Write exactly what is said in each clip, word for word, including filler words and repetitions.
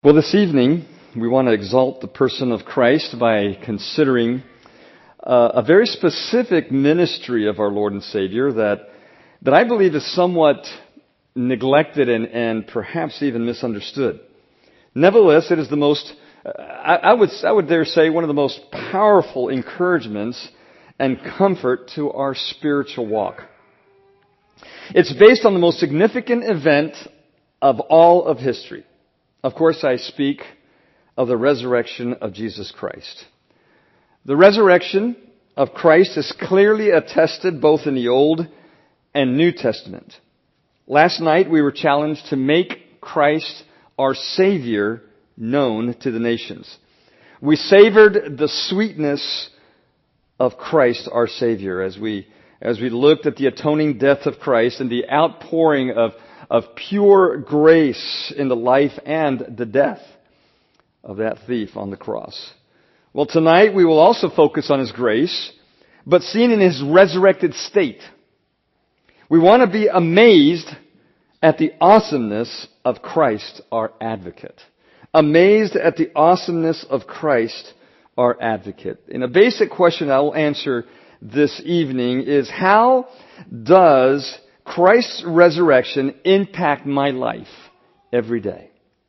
Well, this evening, we want to exalt the person of Christ by considering uh, a very specific ministry of our Lord and Savior that, that I believe is somewhat neglected and, and perhaps even misunderstood. Nevertheless, it is the most, I, I would, I would dare say, one of the most powerful encouragements and comfort to our spiritual walk. It's based on the most significant event of all of history. Of course, I speak of the resurrection of Jesus Christ. The resurrection of Christ is clearly attested both in the Old and New Testament. Last night, we were challenged to make Christ our Savior known to the nations. We savored the sweetness of Christ our Savior as we, as we looked at the atoning death of Christ and the outpouring of of pure grace in the life and the death of that thief on the cross. Well, tonight we will also focus on His grace, but seen in His resurrected state. We want to be amazed at the awesomeness of Christ, our advocate. Amazed at the awesomeness of Christ, our advocate. And a basic question I will answer this evening is, how does Christ's resurrection impact my life every day?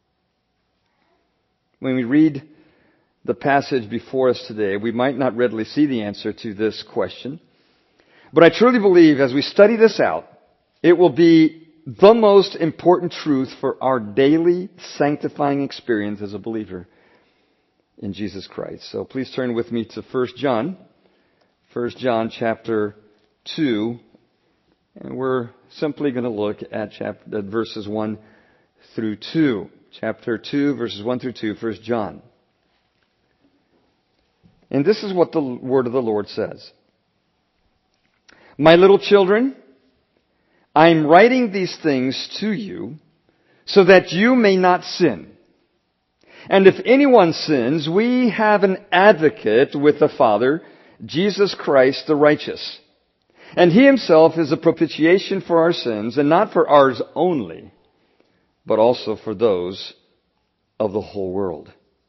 When we read the passage before us today, we might not readily see the answer to this question. But I truly believe as we study this out, it will be the most important truth for our daily sanctifying experience as a believer in Jesus Christ. So please turn with me to First John. First John chapter two. And we're simply going to look at chapter, at verses one through two. Chapter two, verses one through two, First John. And this is what the word of the Lord says. My little children, I am writing these things to you so that you may not sin. And if anyone sins, we have an advocate with the Father, Jesus Christ the righteous. And He Himself is a propitiation for our sins, and not for ours only, but also for those of the whole world.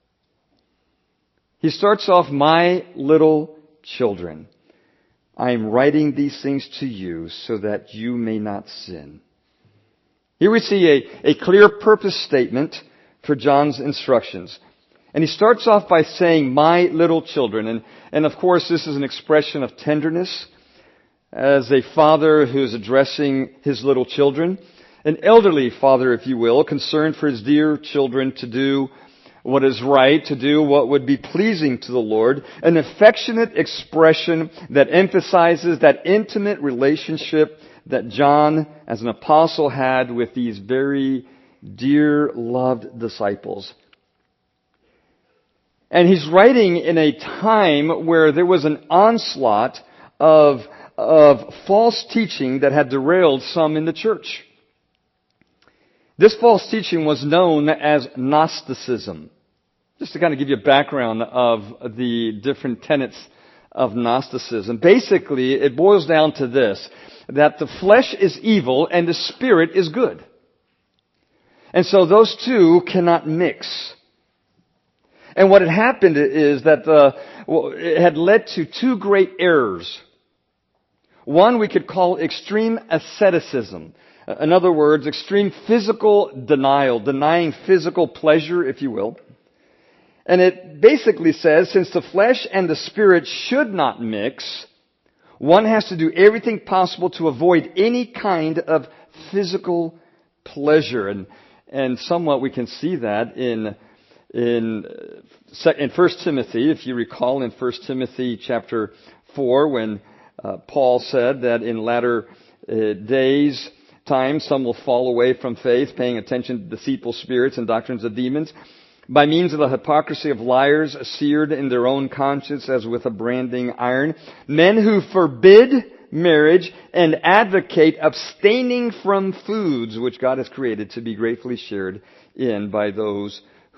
He starts off, my little children, I am writing these things to you so that you may not sin. Here we see a, a clear purpose statement for John's instructions. And he starts off by saying, my little children. And, and of course, this is an expression of tenderness. As a father who's addressing his little children, an elderly father, if you will, concerned for his dear children to do what is right, to do what would be pleasing to the Lord, an affectionate expression that emphasizes that intimate relationship that John, as an apostle, had with these very dear, loved disciples. And he's writing in a time where there was an onslaught of of false teaching that had derailed some in the church. This false teaching was known as Gnosticism. Just to kind of give you a background of the different tenets of Gnosticism. Basically, it boils down to this, that the flesh is evil and the spirit is good. And so those two cannot mix. And what had happened is that the, well, it had led to two great errors. One we could call extreme asceticism. In other words, extreme physical denial, denying physical pleasure, if you will. And it basically says, since the flesh and the spirit should not mix, one has to do everything possible to avoid any kind of physical pleasure. And, and somewhat we can see that in, in, in First Timothy, if you recall, in First Timothy chapter four, when Uh, Paul said that in latter uh, days, time, some will fall away from faith, paying attention to deceitful spirits and doctrines of demons, by means of the hypocrisy of liars, seared in their own conscience as with a branding iron, men who forbid marriage and advocate abstaining from foods which God has created to be gratefully shared in by those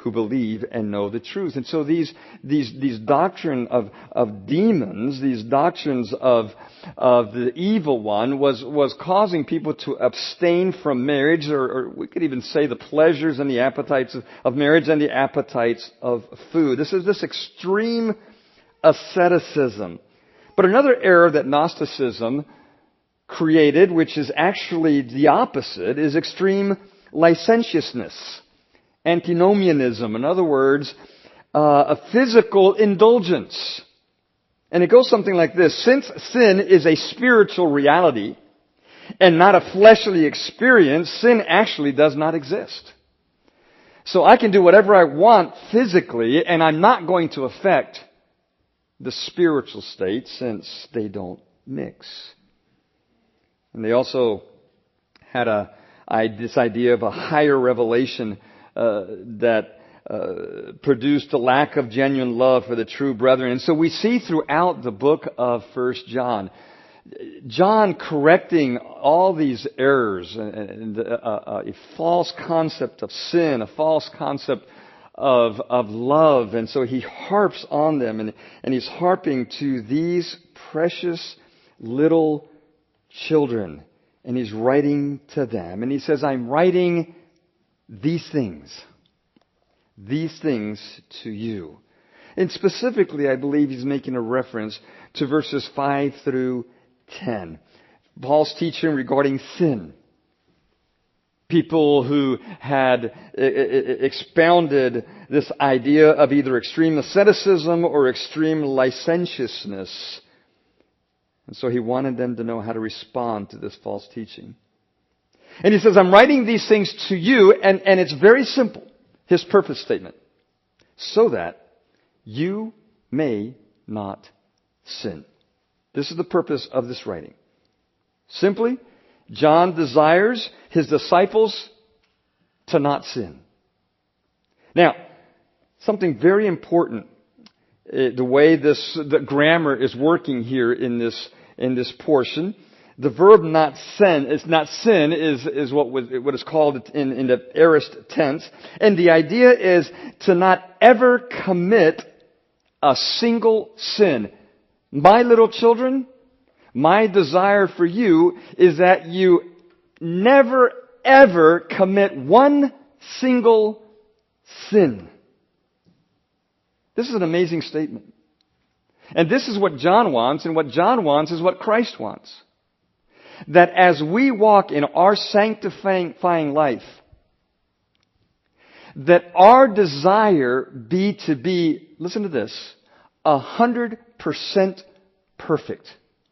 who believe and know the truth. And so these, these, these doctrine of, of demons, these doctrines of, of the evil one was, was causing people to abstain from marriage, or, or we could even say the pleasures and the appetites of, of marriage and the appetites of food. This is this extreme asceticism. But another error that Gnosticism created, which is actually the opposite, is extreme licentiousness, antinomianism. In other words, uh, a physical indulgence. And it goes something like this. Since sin is a spiritual reality and not a fleshly experience, sin actually does not exist. So I can do whatever I want physically, and I'm not going to affect the spiritual state since they don't mix. And they also had a, I, this idea of a higher revelation uh, that uh, produced a lack of genuine love for the true brethren. And so we see throughout the book of First John, John correcting all these errors and, and a, a false concept of sin, a false concept of of love. And so he harps on them, and, and he's harping to these precious little children, and he's writing to them, and he says, I'm writing these things, these things to you. And specifically, I believe he's making a reference to verses five through ten. Paul's teaching regarding sin. People who had expounded this idea of either extreme asceticism or extreme licentiousness. And so he wanted them to know how to respond to this false teaching. And he says, I'm writing these things to you, and, and it's very simple, his purpose statement, so that you may not sin. This is the purpose of this writing. Simply, John desires his disciples to not sin. Now, something very important, uh, the way this the grammar is working here in this in this portion, the verb not sin is not sin is is what was what is called in in the aorist tense, and the idea is to not ever commit a single sin. My little children, my desire for you is that you never ever commit one single sin. This is an amazing statement. And this is what John wants, and what John wants is what Christ wants. That as we walk in our sanctifying life, that our desire be to be, listen to this, a hundred percent perfect.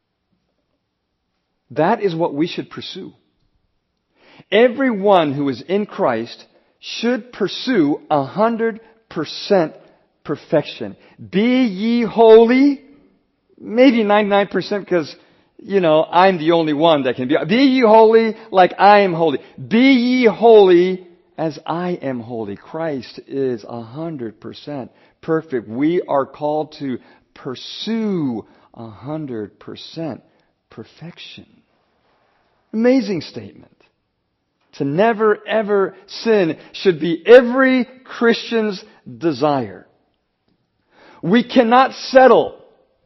That is what we should pursue. Everyone who is in Christ should pursue a hundred percent perfection. Be ye holy. Maybe ninety-nine percent because, you know, I'm the only one that can be. Be ye holy like I am holy. Be ye holy as I am holy. Christ is a hundred percent perfect. We are called to pursue a hundred percent perfection. Amazing statement. To never ever sin should be every Christian's desire. We cannot settle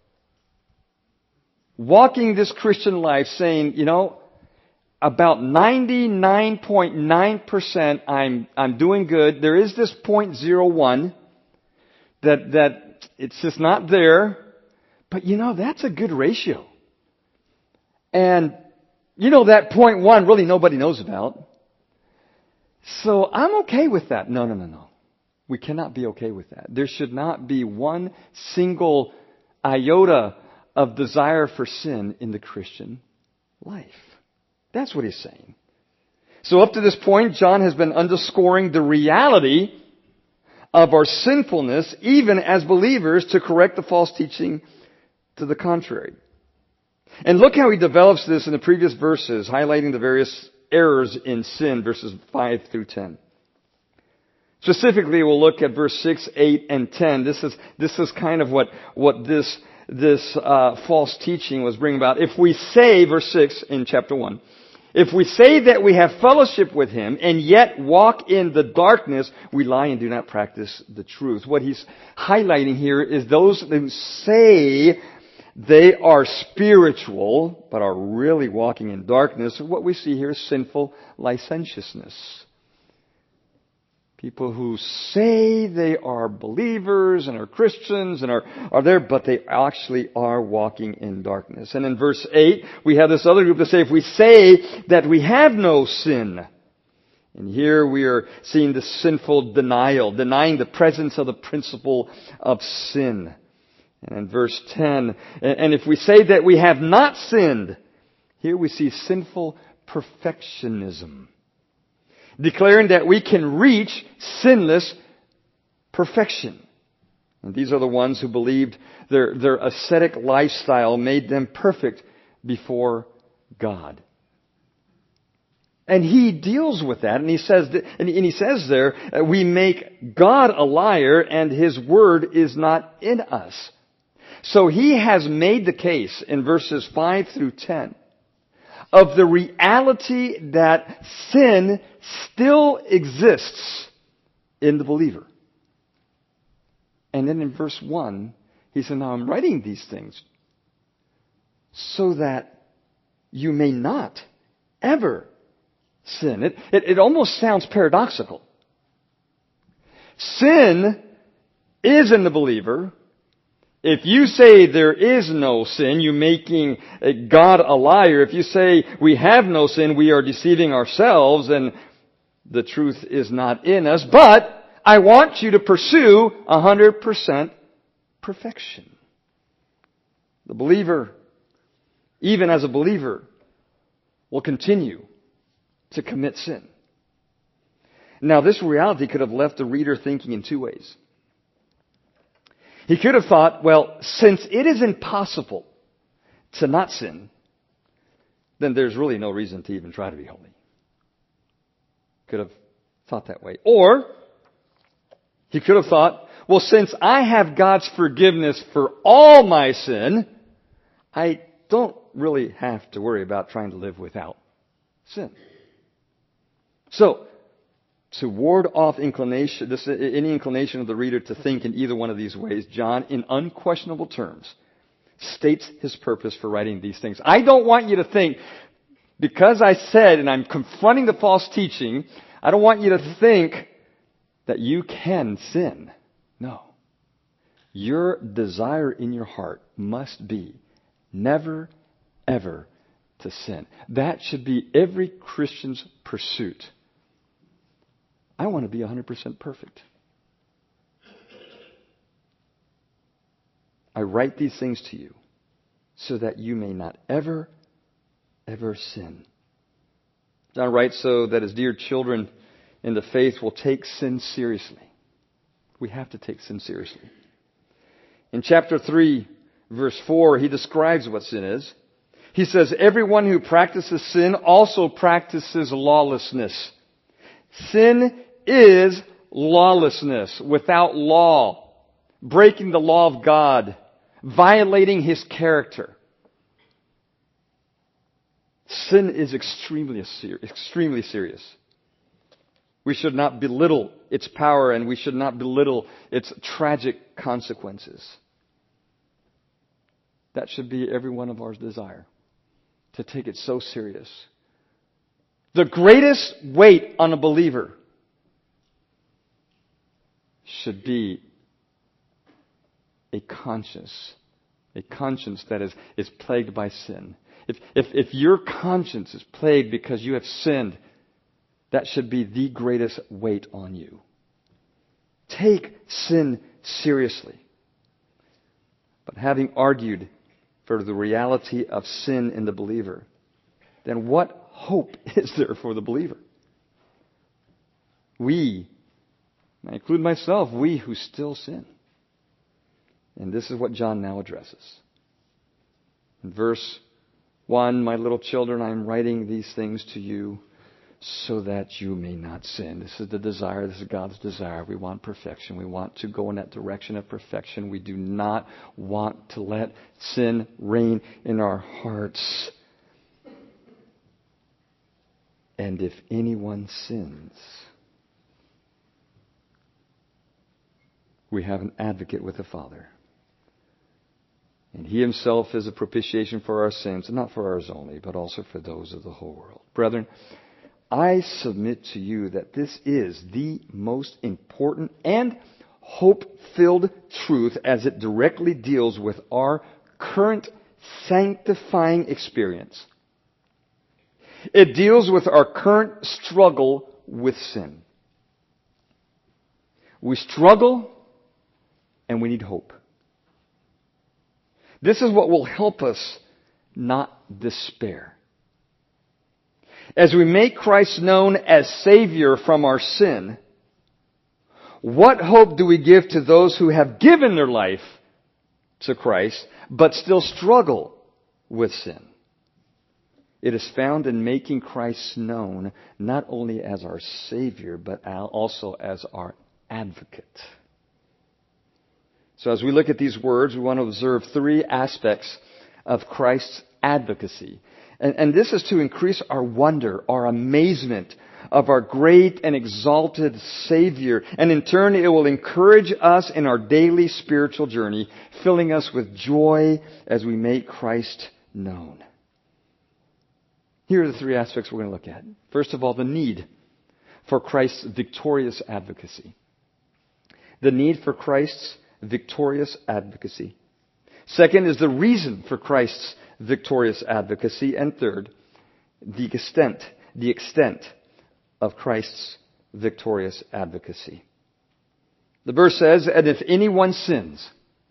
walking this Christian life saying, you know, about ninety-nine point nine percent I'm I'm doing good. There is this zero point zero one that that it's just not there. But you know, that's a good ratio. And you know, that zero point one really nobody knows about. So I'm okay with that. No, no, no, no. We cannot be okay with that. There should not be one single iota of desire for sin in the Christian life. That's what he's saying. So up to this point, John has been underscoring the reality of our sinfulness, even as believers, to correct the false teaching to the contrary. And look how he develops this in the previous verses, highlighting the various errors in sin, verses five through ten. Specifically, we'll look at verse six, eight, and ten. This is this is kind of what what this this uh, false teaching was bringing about. If we say, verse six in chapter one, If we say that we have fellowship with Him and yet walk in the darkness, we lie and do not practice the truth. What he's highlighting here is those who say they are spiritual but are really walking in darkness. What we see here is sinful licentiousness. People who say they are believers and are Christians and are, are there, but they actually are walking in darkness. And in verse eight, we have this other group that say, if we say that we have no sin, and here we are seeing the sinful denial, denying the presence of the principle of sin. And in verse ten, and if we say that we have not sinned, here we see sinful perfectionism, declaring that we can reach sinless perfection. And these are the ones who believed their, their ascetic lifestyle made them perfect before God. And he deals with that, and he says, that, and he says there, we make God a liar, and His word is not in us. So he has made the case in verses five through ten of the reality that sin still exists in the believer. And then in verse one, he said, now I'm writing these things so that you may not ever sin. It, it, it almost sounds paradoxical. Sin is in the believer. If you say there is no sin, you're making God a liar. If you say we have no sin, we are deceiving ourselves and the truth is not in us. But I want you to pursue one hundred percent perfection. The believer, even as a believer, will continue to commit sin. Now, this reality could have left the reader thinking in two ways. He could have thought, well, since it is impossible to not sin, then there's really no reason to even try to be holy. Could have thought that way. Or, he could have thought, well, since I have God's forgiveness for all my sin, I don't really have to worry about trying to live without sin. So, to ward off inclination, this, any inclination of the reader to think in either one of these ways, John, in unquestionable terms, states his purpose for writing these things. I don't want you to think, because I said, and I'm confronting the false teaching, I don't want you to think that you can sin. No. Your desire in your heart must be never, ever to sin. That should be every Christian's pursuit. I want to be one hundred percent perfect. I write these things to you so that you may not ever, ever sin. John writes so that his dear children in the faith will take sin seriously. We have to take sin seriously. In chapter three, verse four, he describes what sin is. He says, everyone who practices sin also practices lawlessness. Sin is lawlessness, without law, breaking the law of God, violating His character. Sin is extremely, extremely serious. We should not belittle its power, and we should not belittle its tragic consequences. That should be every one of our desire, to take it so serious. The greatest weight on a believer should be a conscience, a conscience that is, is plagued by sin. If, if, if your conscience is plagued because you have sinned, that should be the greatest weight on you. Take sin seriously. But having argued for the reality of sin in the believer, then what hope is there for the believer? We, I include myself, we who still sin. And this is what John now addresses. In verse one, my little children, I am writing these things to you so that you may not sin. This is the desire. This is God's desire. We want perfection. We want to go in that direction of perfection. We do not want to let sin reign in our hearts. And if anyone sins, we have an advocate with the Father. And He Himself is a propitiation for our sins, not for ours only, but also for those of the whole world. Brethren, I submit to you that this is the most important and hope-filled truth as it directly deals with our current sanctifying experience. It deals with our current struggle with sin. We struggle and we need hope. This is what will help us not despair. As we make Christ known as Savior from our sin, what hope do we give to those who have given their life to Christ but still struggle with sin? It is found in making Christ known not only as our Savior but also as our advocate. So as we look at these words, we want to observe three aspects of Christ's advocacy. And, and this is to increase our wonder, our amazement of our great and exalted Savior. And in turn, it will encourage us in our daily spiritual journey, filling us with joy as we make Christ known. Here are the three aspects we're going to look at. First of all, the need for Christ's victorious advocacy. The need for Christ's victorious advocacy. Second is the reason for Christ's victorious advocacy. And third, the extent, the extent of Christ's victorious advocacy. The verse says, and if anyone sins,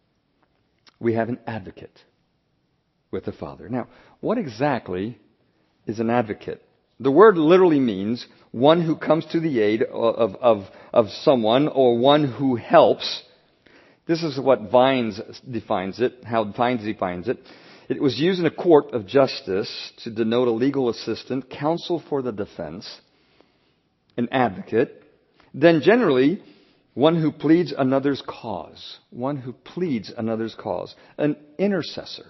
we have an advocate with the Father. Now, what exactly is an advocate? The word literally means one who comes to the aid of, of, of someone or one who helps. This is what Vines defines it, how Vines defines it. It was used in a court of justice to denote a legal assistant, counsel for the defense, an advocate, then generally one who pleads another's cause, one who pleads another's cause, an intercessor.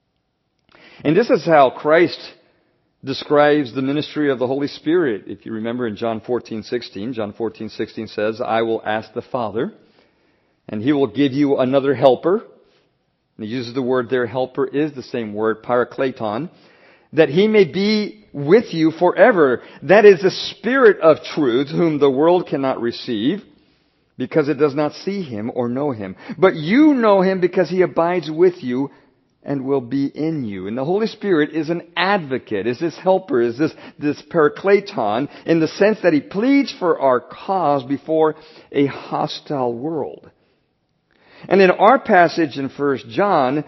And this is how Christ describes the ministry of the Holy Spirit. If you remember in John fourteen sixteen, John fourteen sixteen says, I will ask the Father, and He will give you another helper. And He uses the word there, helper is the same word, parakleton, that He may be with you forever. That is the Spirit of truth, whom the world cannot receive, because it does not see Him or know Him. But you know Him because He abides with you and will be in you. And the Holy Spirit is an advocate, is this helper, is this, this parakleton, in the sense that He pleads for our cause before a hostile world. And in our passage in First John,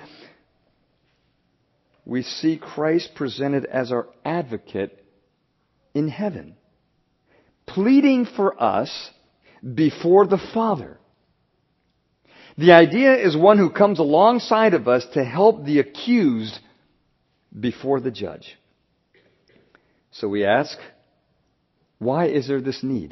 we see Christ presented as our advocate in heaven, pleading for us before the Father. The idea is one who comes alongside of us to help the accused before the judge. So we ask, why is there this need?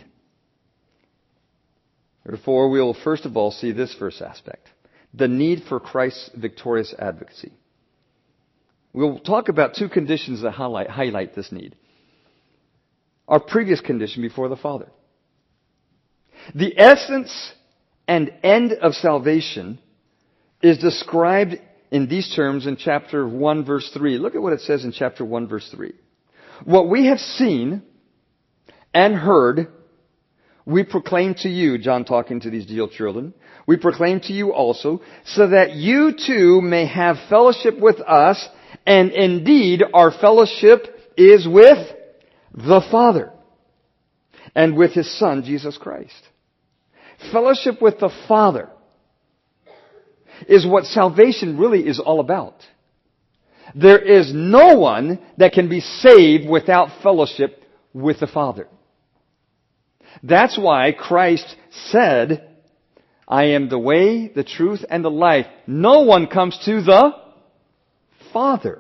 Therefore, we will first of all see this first aspect, the need for Christ's victorious advocacy. We'll talk about two conditions that highlight, highlight this need. Our previous condition before the Father. The essence and end of salvation is described in these terms in chapter one, verse three. Look at what it says in chapter one, verse three. What we have seen and heard, we proclaim to you, John talking to these dear children, we proclaim to you also, so that you too may have fellowship with us, and indeed our fellowship is with the Father and with His Son, Jesus Christ. Fellowship with the Father is what salvation really is all about. There is no one that can be saved without fellowship with the Father. That's why Christ said, I am the way, the truth, and the life. No one comes to the Father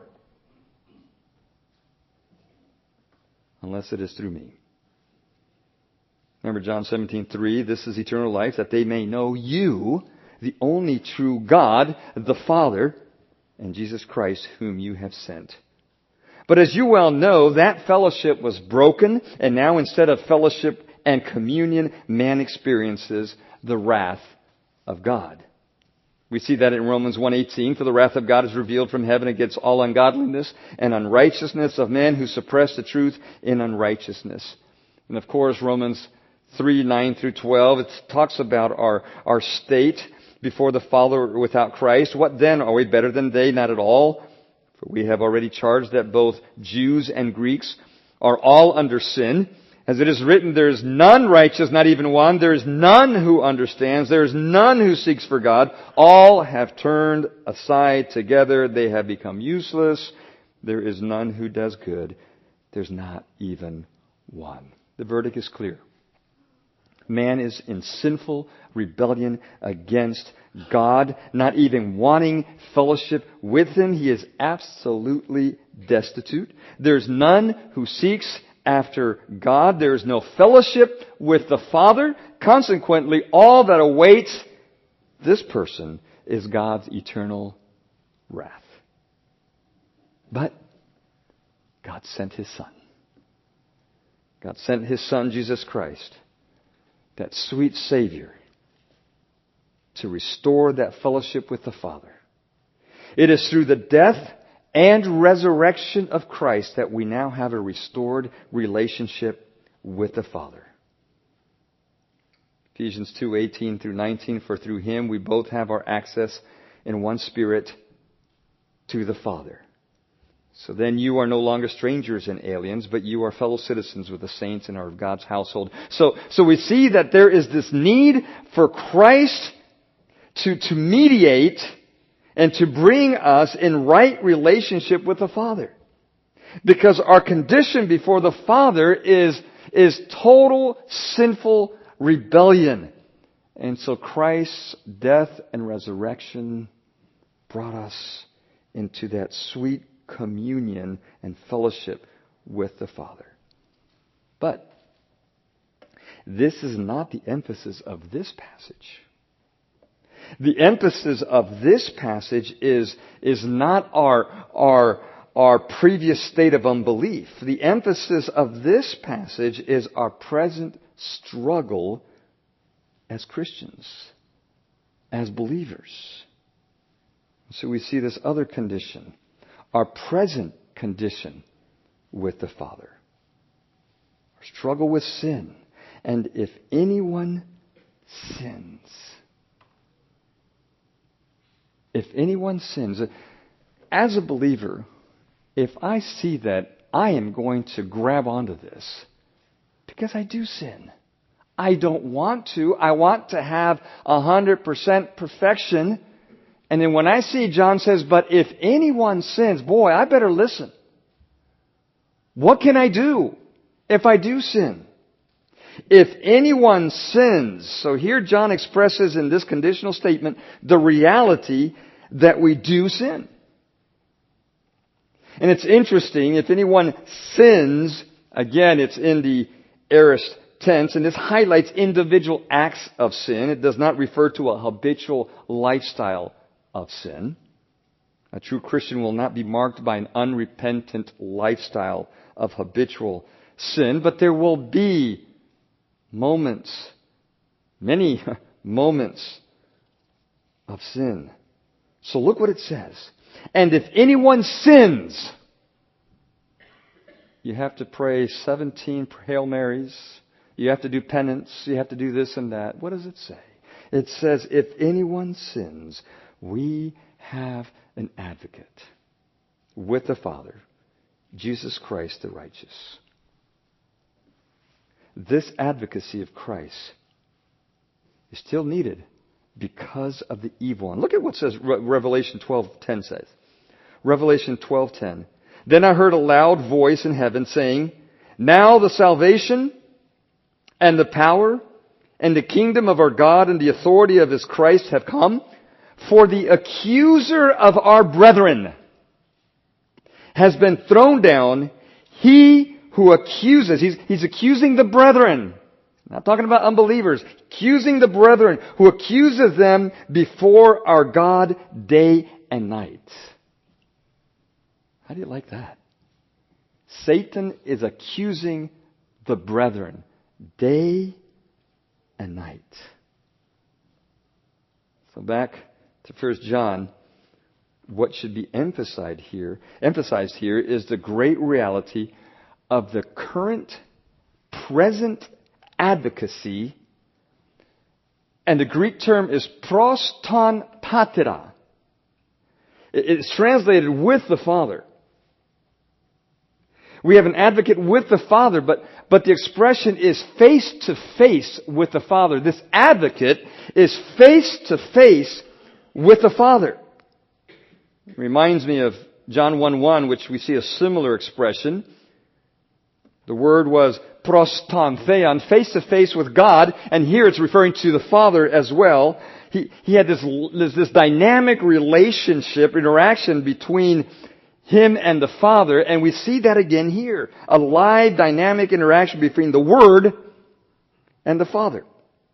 unless it is through me. Remember John seventeen three, this is eternal life, that they may know you, the only true God, the Father, and Jesus Christ, whom you have sent. But as you well know, that fellowship was broken, and now instead of fellowship and communion, man experiences the wrath of God. We see that in Romans one eighteen, for the wrath of God is revealed from heaven against all ungodliness and unrighteousness of men who suppress the truth in unrighteousness. And of course, Romans three nine through twelve, it talks about our, our state before the Father without Christ. What then? Are we better than they? Not at all. For we have already charged that both Jews and Greeks are all under sin. As it is written, there is none righteous, not even one. There is none who understands. There is none who seeks for God. All have turned aside together. They have become useless. There is none who does good. There's not even one. The verdict is clear. Man is in sinful rebellion against God, not even wanting fellowship with Him. He is absolutely destitute. There's none who seeks after God. There is no fellowship with the Father. Consequently, all that awaits this person is God's eternal wrath. But God sent His Son. God sent His Son, Jesus Christ, that sweet Savior, to restore that fellowship with the Father. It is through the death and resurrection of Christ that we now have a restored relationship with the Father. Ephesians two eighteen through nineteen, for through Him we both have our access in one Spirit to the Father. So then you are no longer strangers and aliens, but you are fellow citizens with the saints and are of God's household. So, so we see that there is this need for Christ to, to mediate and to bring us in right relationship with the Father. Because our condition before the Father is, is total sinful rebellion. And so Christ's death and resurrection brought us into that sweet communion and fellowship with the Father. But this is not the emphasis of this passage. The emphasis of this passage is, is not our, our, our previous state of unbelief. The emphasis of this passage is our present struggle as Christians, as believers. So we see this other condition, our present condition with the Father. Our struggle with sin. And if anyone sins, if anyone sins, as a believer, if I see that, I am going to grab onto this because I do sin. I don't want to. I want to have a hundred percent perfection. And then when I see John says, but if anyone sins, boy, I better listen. What can I do if I do sin? If anyone sins, so here John expresses in this conditional statement the reality that we do sin. And it's interesting, if anyone sins, again, it's in the aorist tense, and this highlights individual acts of sin. It does not refer to a habitual lifestyle of sin. A true Christian will not be marked by an unrepentant lifestyle of habitual sin, but there will be moments, many moments of sin. So look what it says. And if anyone sins, you have to pray seventeen Hail Marys. You have to do penance. You have to do this and that. What does it say? It says, if anyone sins, we have an advocate with the Father, Jesus Christ the righteous. This advocacy of Christ is still needed because of the evil one. Look at what says Revelation twelve ten says. Revelation twelve ten. Then I heard a loud voice in heaven saying, now the salvation and the power and the kingdom of our God and the authority of His Christ have come. For the accuser of our brethren has been thrown down. He who accuses, he's, he's accusing the brethren. Not talking about unbelievers. Accusing the brethren, who accuses them before our God day and night. How do you like that? Satan is accusing the brethren day and night. So back to First John, what should be emphasized here, emphasized here is the great reality of the current, present advocacy, and the Greek term is pros ton patera. It's translated with the Father. We have an advocate with the Father, but, but the expression is face to face with the Father. This advocate is face to face with the Father. It reminds me of John one one, which we see a similar expression. The word was pros ton theon, face to face with God, and here it's referring to the Father as well. He, he had this, this, this dynamic relationship, interaction between Him and the Father, and we see that again here. A live, dynamic interaction between the Word and the Father.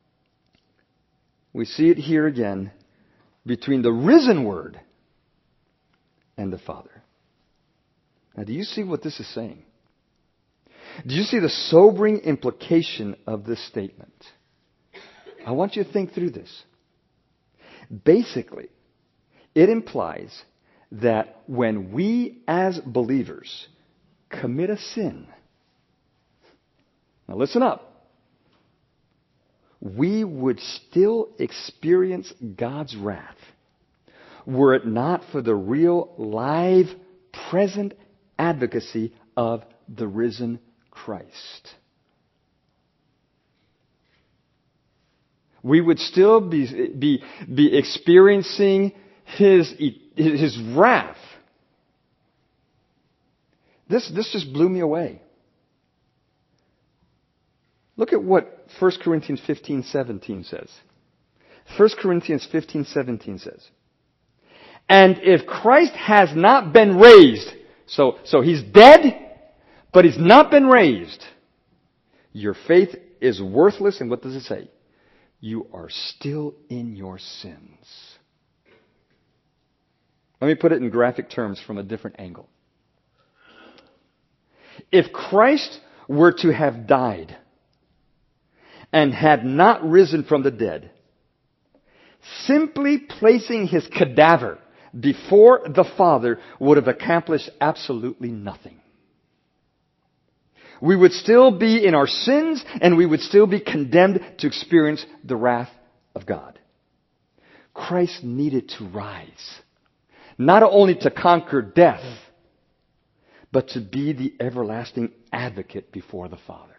We see it here again between the risen Word and the Father. Now, do you see what this is saying? Do you see the sobering implication of this statement? I want you to think through this. Basically, it implies that when we as believers commit a sin, now listen up, we would still experience God's wrath were it not for the real, live, present advocacy of the risen Christ. We would still be, be, be experiencing His, His wrath. This, this just blew me away. Look at what First Corinthians fifteen seventeen says. First Corinthians fifteen seventeen says, and if Christ has not been raised, so, so He's dead, but He's not been raised, your faith is worthless, and what does it say? You are still in your sins. Let me put it in graphic terms from a different angle. If Christ were to have died and had not risen from the dead, simply placing His cadaver before the Father would have accomplished absolutely nothing. We would still be in our sins, and we would still be condemned to experience the wrath of God. Christ needed to rise, not only to conquer death, but to be the everlasting advocate before the Father.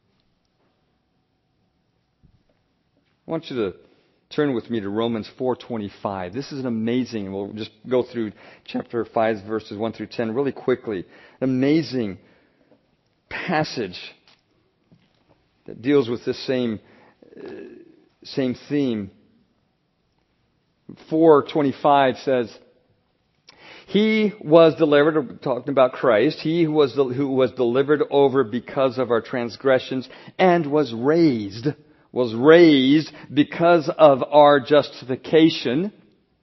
I want you to turn with me to Romans four twenty-five. This is an amazing, and we'll just go through chapter five, verses one through ten really quickly. An amazing passage that deals with this same uh, same theme. four twenty-five says, He was delivered, talking about Christ, He who was, who was delivered over because of our transgressions and was raised, was raised because of our justification.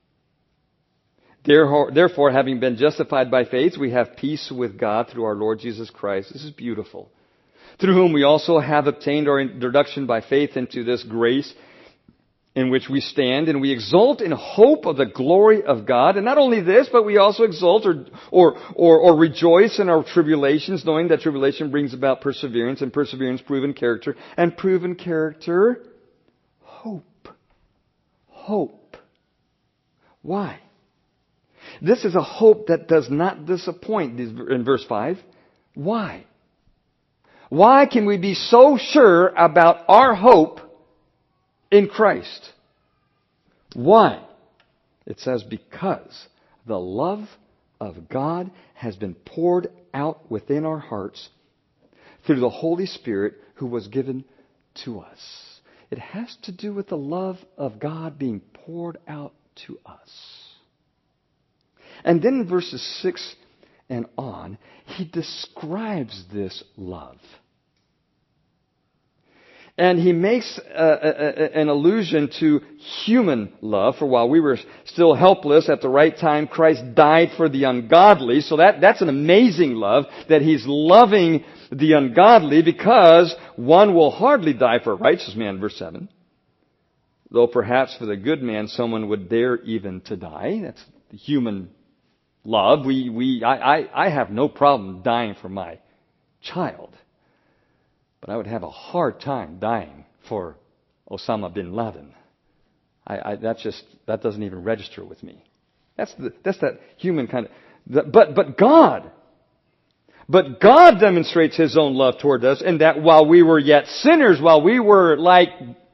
Therefore, having been justified by faith, we have peace with God through our Lord Jesus Christ. This is beautiful. Through whom we also have obtained our introduction by faith into this grace in which we stand, and we exult in hope of the glory of God. And not only this, but we also exult or, or, or, or rejoice in our tribulations, knowing that tribulation brings about perseverance, and perseverance proven character, and proven character, hope. Hope. Why? This is a hope that does not disappoint in verse five. Why? Why can we be so sure about our hope in Christ? Why? It says, because the love of God has been poured out within our hearts through the Holy Spirit who was given to us. It has to do with the love of God being poured out to us. And then in verses six and on, he describes this love. And he makes uh, a, a, an allusion to human love. For while we were still helpless at the right time, Christ died for the ungodly. So that, that's an amazing love, that he's loving the ungodly, because one will hardly die for a righteous man, verse seven. Though perhaps for the good man someone would dare even to die. That's the human love. We, we, I, I, I have no problem dying for my child. But I would have a hard time dying for Osama bin Laden. I, I, that just, that doesn't even register with me. That's the, that's that human kind of, the, but, but God, but God demonstrates His own love toward us, in that while we were yet sinners, while we were like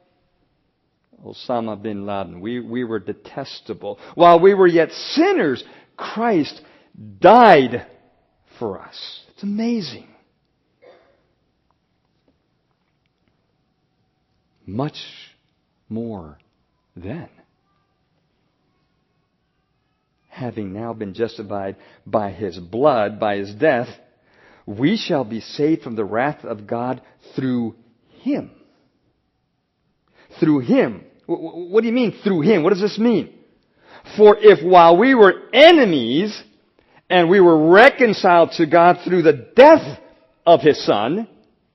Osama bin Laden, we, we were detestable, while we were yet sinners, Christ died for us. It's amazing. Much more then, having now been justified by His blood, by His death, we shall be saved from the wrath of God through Him. Through Him. What do you mean through Him? What does this mean? For if while we were enemies, and we were reconciled to God through the death of His Son,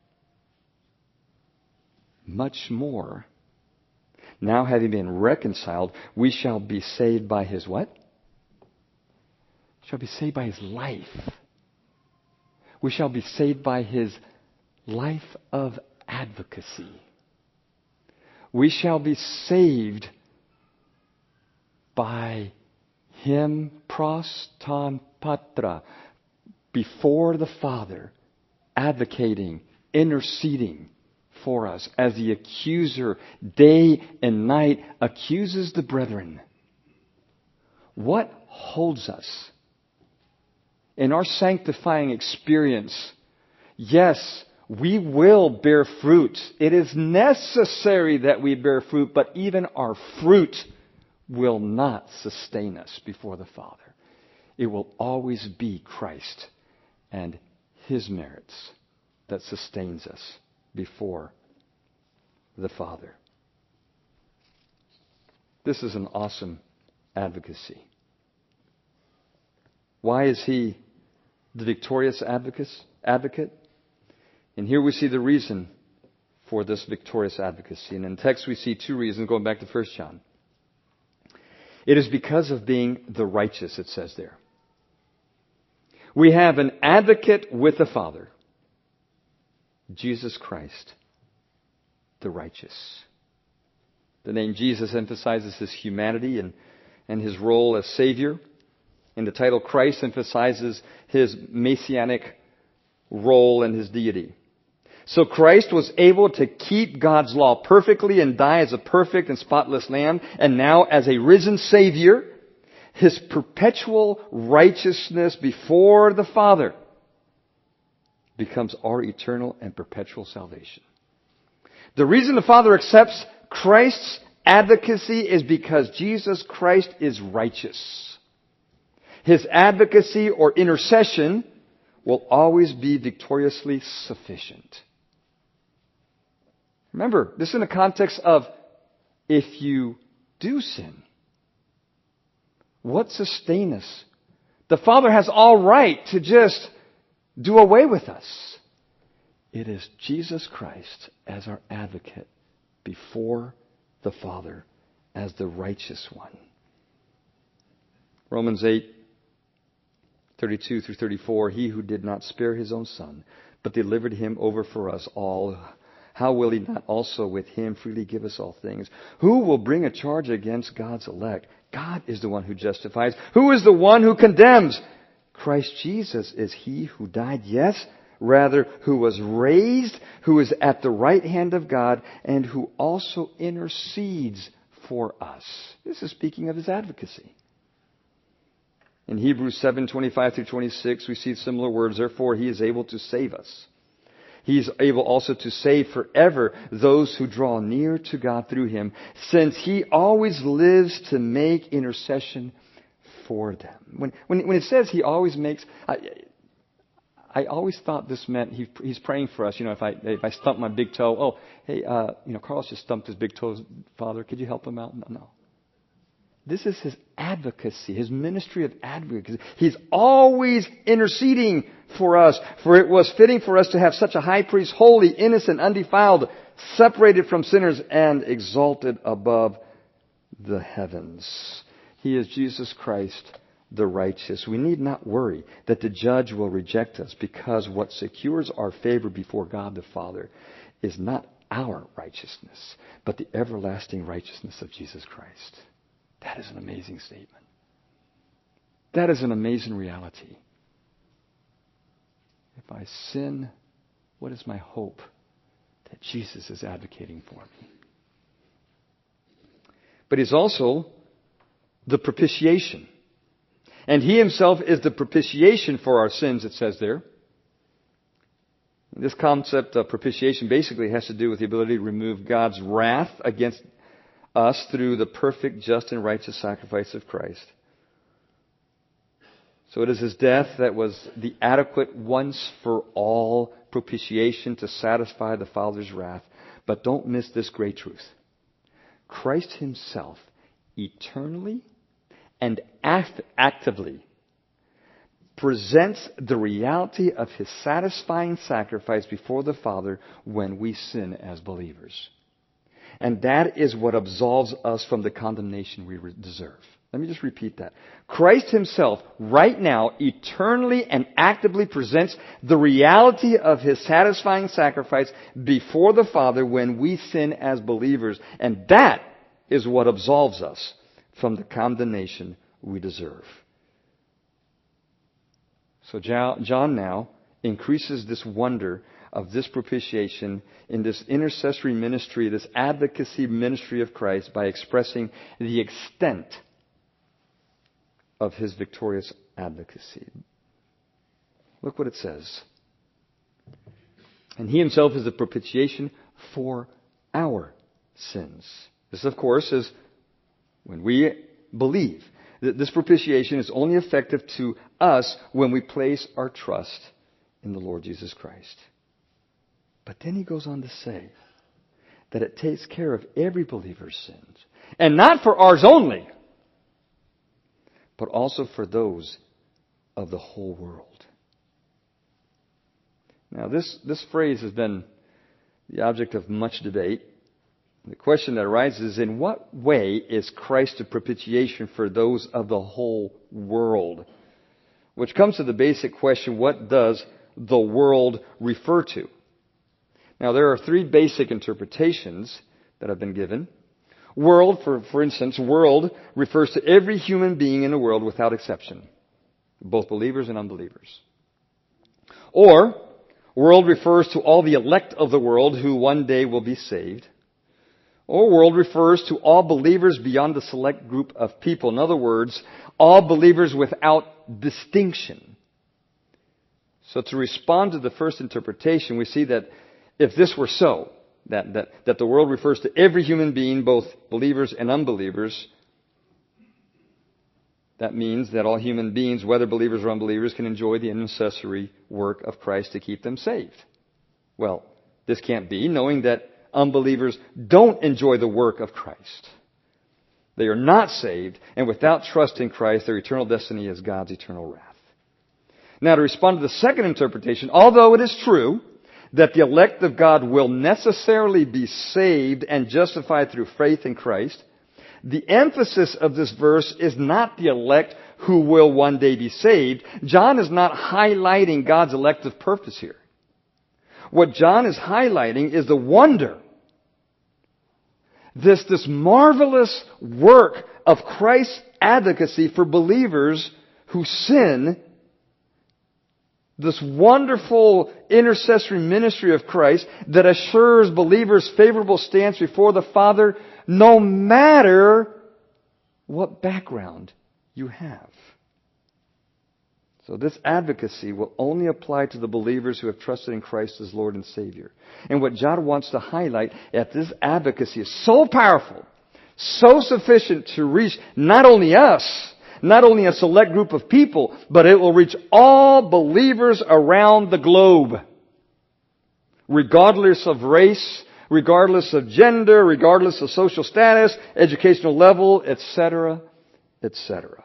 much more, now having been reconciled, we shall be saved by His what? Shall be saved by His life. We shall be saved by His life of advocacy. We shall be saved by Him pros ton patra, before the Father, advocating, interceding for us, as the accuser day and night accuses the brethren. What holds us in our sanctifying experience? Yes, we will bear fruit. It is necessary that we bear fruit, but even our fruit will not sustain us before the Father. It will always be Christ and His merits that sustains us before the Father. This is an awesome advocacy. Why is He the victorious advocate? And here we see the reason for this victorious advocacy. And in text we see two reasons, going back to First John. It is because of being the righteous, it says there. We have an advocate with the Father, Jesus Christ, the righteous. The name Jesus emphasizes His humanity and, and His role as Savior. And the title Christ emphasizes His messianic role and His deity. So Christ was able to keep God's law perfectly and die as a perfect and spotless lamb. And now as a risen Savior, His perpetual righteousness before the Father becomes our eternal and perpetual salvation. The reason the Father accepts Christ's advocacy is because Jesus Christ is righteous. His advocacy or intercession will always be victoriously sufficient. Remember, this is in the context of if you do sin, what sustains us? The Father has all right to just do away with us. It is Jesus Christ as our advocate before the Father as the righteous one. Romans eight, thirty-two through thirty-four, He who did not spare His own Son, but delivered Him over for us all, how will He not also with Him freely give us all things? Who will bring a charge against God's elect? God is the one who justifies. Who is the one who condemns? Christ Jesus is He who died, yes, rather who was raised, who is at the right hand of God, and who also intercedes for us. This is speaking of His advocacy. In Hebrews seven, twenty-five through twenty-six, we see similar words. Therefore, He is able to save us. He is able also to save forever those who draw near to God through Him, since He always lives to make intercession for them. When, when, when it says He always makes... I, I always thought this meant he, he's praying for us. You know, if I if I stump my big toe, oh, hey, uh, you know, Carlos just stumped his big toe. Father, could you help him out? No, no. This is his advocacy, his ministry of advocacy. He's always interceding for us. For it was fitting for us to have such a high priest, holy, innocent, undefiled, separated from sinners, and exalted above the heavens. He is Jesus Christ, the righteous. We need not worry that the judge will reject us, because what secures our favor before God the Father is not our righteousness, but the everlasting righteousness of Jesus Christ. That is an amazing statement. That is an amazing reality. If I sin, what is my hope? That Jesus is advocating for me. But He's also the propitiation. And He Himself is the propitiation for our sins, it says there. This concept of propitiation basically has to do with the ability to remove God's wrath against us through the perfect, just, and righteous sacrifice of Christ. So it is His death that was the adequate once for all propitiation to satisfy the Father's wrath. But don't miss this great truth. Christ Himself eternally and act- actively presents the reality of His satisfying sacrifice before the Father when we sin as believers. And that is what absolves us from the condemnation we deserve. Let me just repeat that. Christ Himself, right now, eternally and actively presents the reality of His satisfying sacrifice before the Father when we sin as believers. And that is what absolves us from the condemnation we deserve. So John now increases this wonder of this propitiation in this intercessory ministry, this advocacy ministry of Christ, by expressing the extent of His victorious advocacy. Look what it says. And He Himself is the propitiation for our sins. This, of course, is when we believe. This propitiation is only effective to us when we place our trust in the Lord Jesus Christ. But then he goes on to say that it takes care of every believer's sins. And not for ours only, but also for those of the whole world. Now this, this phrase has been the object of much debate. The question that arises is, in what way is Christ a propitiation for those of the whole world? Which comes to the basic question, what does the world refer to? Now, there are three basic interpretations that have been given. World, for, for instance, world refers to every human being in the world without exception, both believers and unbelievers. Or, world refers to all the elect of the world who one day will be saved. Or world refers to all believers beyond the select group of people. In other words, all believers without distinction. So to respond to the first interpretation, we see that if this were so, that, that, that the world refers to every human being, both believers and unbelievers, that means that all human beings, whether believers or unbelievers, can enjoy the intercessory work of Christ to keep them saved. Well, this can't be, knowing that unbelievers don't enjoy the work of Christ. They are not saved, and without trust in Christ, their eternal destiny is God's eternal wrath. Now, to respond to the second interpretation, although it is true that the elect of God will necessarily be saved and justified through faith in Christ, the emphasis of this verse is not the elect who will one day be saved. John is not highlighting God's elective purpose here. What John is highlighting is the wonder, this, this marvelous work of Christ's advocacy for believers who sin, this wonderful intercessory ministry of Christ that assures believers favorable stance before the Father no matter what background you have. So this advocacy will only apply to the believers who have trusted in Christ as Lord and Savior. And what John wants to highlight is that this advocacy is so powerful, so sufficient to reach not only us, not only a select group of people, but it will reach all believers around the globe. Regardless of race, regardless of gender, regardless of social status, educational level, et cetera, et cetera.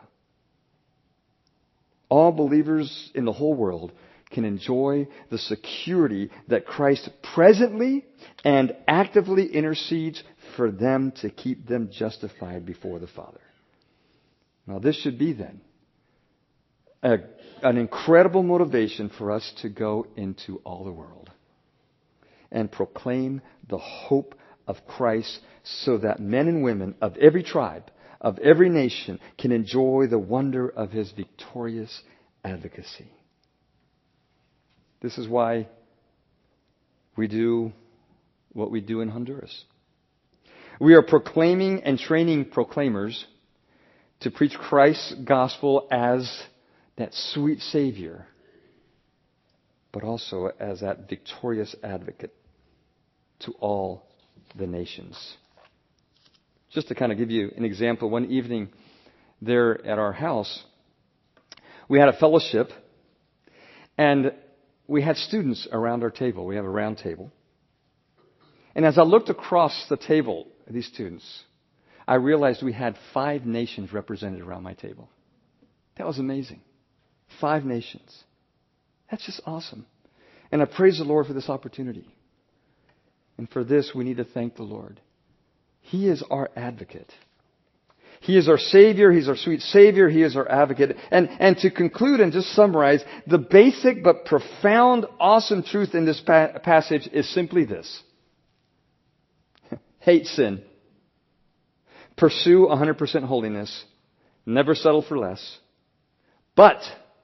All believers in the whole world can enjoy the security that Christ presently and actively intercedes for them to keep them justified before the Father. Now this should be then a, an incredible motivation for us to go into all the world and proclaim the hope of Christ so that men and women of every tribe, of every nation can enjoy the wonder of His victorious advocacy. This is why we do what we do in Honduras. We are proclaiming and training proclaimers to preach Christ's gospel as that sweet Savior, but also as that victorious advocate to all the nations. Just to kind of give you an example, one evening there at our house, we had a fellowship, and we had students around our table. We have a round table. And as I looked across the table at these students, I realized we had five nations represented around my table. That was amazing. Five nations. That's just awesome. And I praise the Lord for this opportunity. And for this, we need to thank the Lord. He is our advocate. He is our Savior. He's our sweet Savior. He is our advocate. And, and to conclude and just summarize, the basic but profound, awesome truth in this pa- passage is simply this. Hate sin. Pursue one hundred percent holiness. Never settle for less. But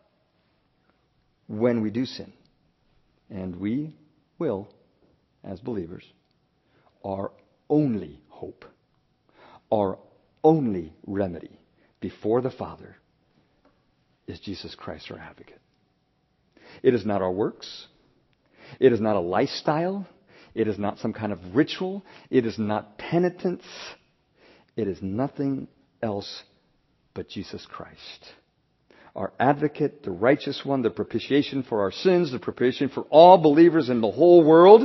when we do sin, and we will, as believers, our only hope, our only remedy before the Father is Jesus Christ, our advocate. It is not our works. It is not a lifestyle. It is not some kind of ritual. It is not penitence. It is nothing else but Jesus Christ. Our advocate, the righteous one, the propitiation for our sins, the propitiation for all believers in the whole world.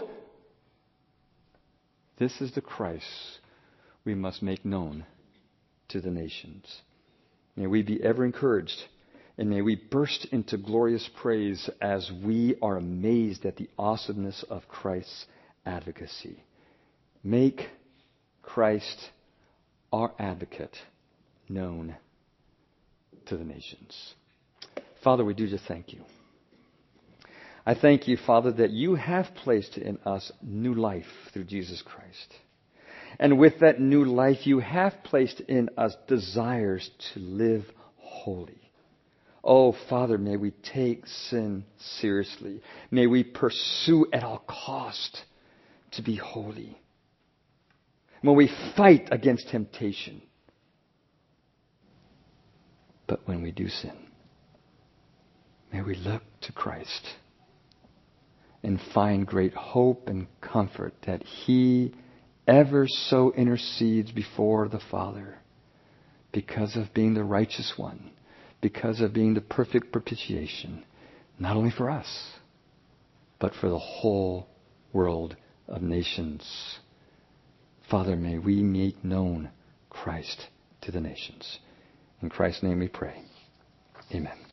This is the Christ we must make known to the nations. May we be ever encouraged, and may we burst into glorious praise as we are amazed at the awesomeness of Christ's advocacy. Make Christ, our advocate, known to the nations. Father, we do just thank you. I thank you, Father, that you have placed in us new life through Jesus Christ. And with that new life, you have placed in us desires to live holy. Oh, Father, may we take sin seriously. May we pursue at all cost to be holy. May we fight against temptation. But when we do sin, may we look to Christ and find great hope and comfort that He ever so intercedes before the Father because of being the righteous one, because of being the perfect propitiation, not only for us, but for the whole world of nations. Father, may we make known Christ to the nations. In Christ's name we pray. Amen.